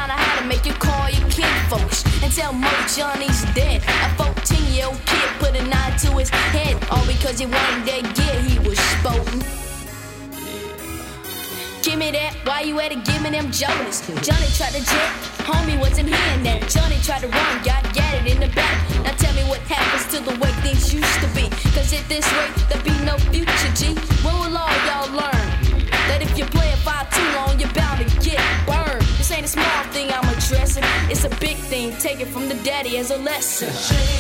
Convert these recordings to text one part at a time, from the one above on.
find out how to make you call your kid folks and tell Mo Johnny's dead. A 14-year-old kid put a knife to his head, all because he wanted that gear he was sporting. Give me that, why you at it, give me them Jonas. Johnny tried to jet, homie wasn't hearing that. Johnny tried to run, got it in the back. Now tell me what happens to the way things used to be. Cause at this rate, there'll be no future, G. When will all y'all learn that if you play a fight too long, you're bound to get burned? This ain't a small thing I'm addressing, it's a big thing. Take it from the daddy as a lesson.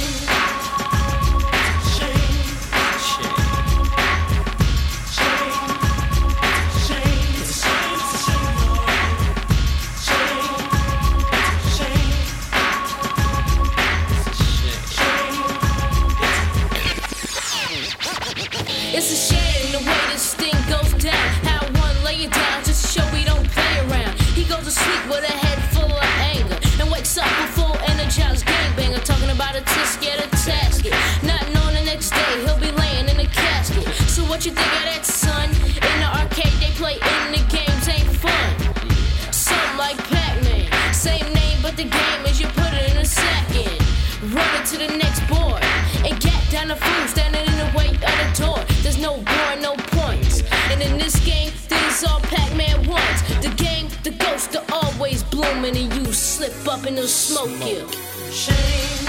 It's a shame the way this thing goes down. How one lay it down just to show we don't play around. He goes to sleep with a head full of anger and wakes up a full energized gangbanger, talking about a tisk yet a tasket. Not knowing the next day he'll be laying in a casket. So what you think of that, son? In the arcade they play in the games ain't fun. Something like Pac-Man, same name but the game is you put it in a second. Run it to the next board and get down the food standing in the way of the door. There's no board, no points. And in this game, this is all Pac-Man wants. The game, the ghosts are always blooming, and you slip up and they'll smoke you. Shame.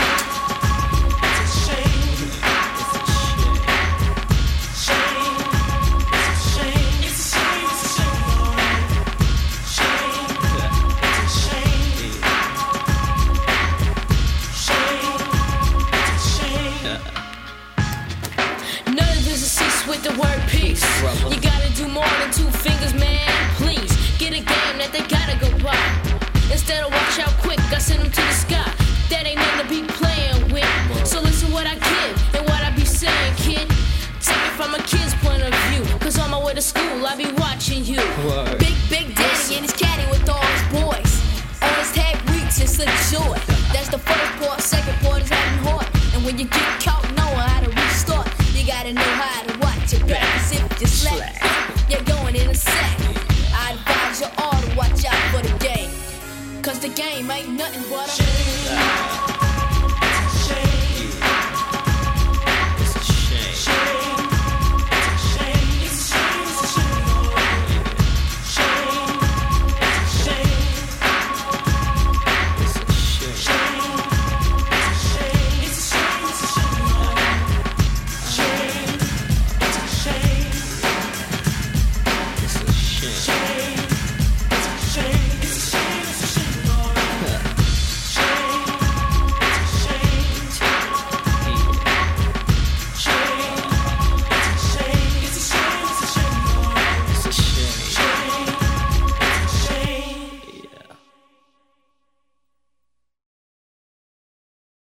With the word peace, you gotta do more than two fingers, man. Please get a game that they gotta go buy. Instead of watch out quick, I send them to the sky. That ain't nothing to be playing with. So listen what I give and what I be saying, kid. Take it from a kid's point of view. Cause on my way to school, I be watching you. Big daddy and his caddy with all his boys. On his tag reach and slip joy. That's the first part, second part is having heart. And when you get caught knowing how to restart, you gotta know how to watch your back. Cause if you slack, you're going in a sack. I advise you all to watch out for the game. Cause the game ain't nothing but a